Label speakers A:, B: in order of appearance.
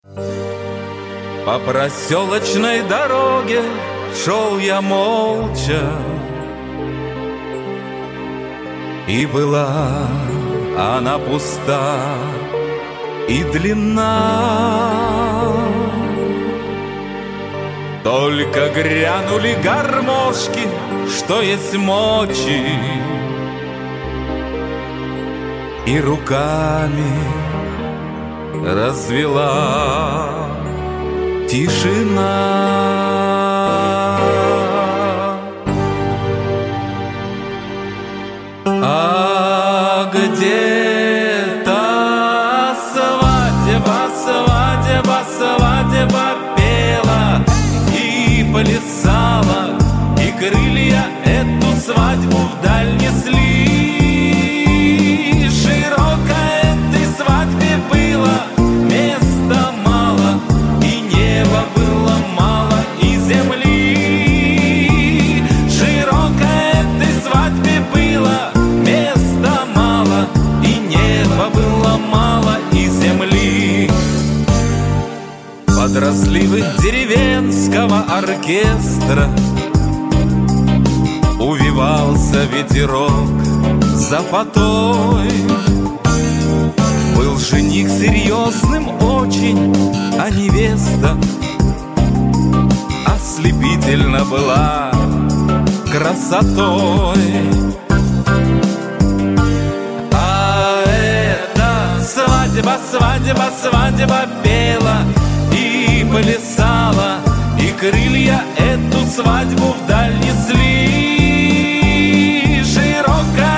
A: По проселочной дороге шел я молча, и была она пуста и длинна. Только грянули гармошки, что есть мочи, и руками развела тишина. А где-то свадьба, свадьба, свадьба пела и плясала, и крылья эту свадьбу вдаль несли. Широкой этой свадьбе было места мало, и неба было мало, и земли. Широкой этой свадьбе было места мало, и неба было мало, и земли. Под разливы деревенского оркестра увивался ветерок запотой. Был жених серьезным очень, а невеста ослепительно была красотой. А эта свадьба, свадьба, свадьба пела и плясала, и крылья эту свадьбу вдаль несли.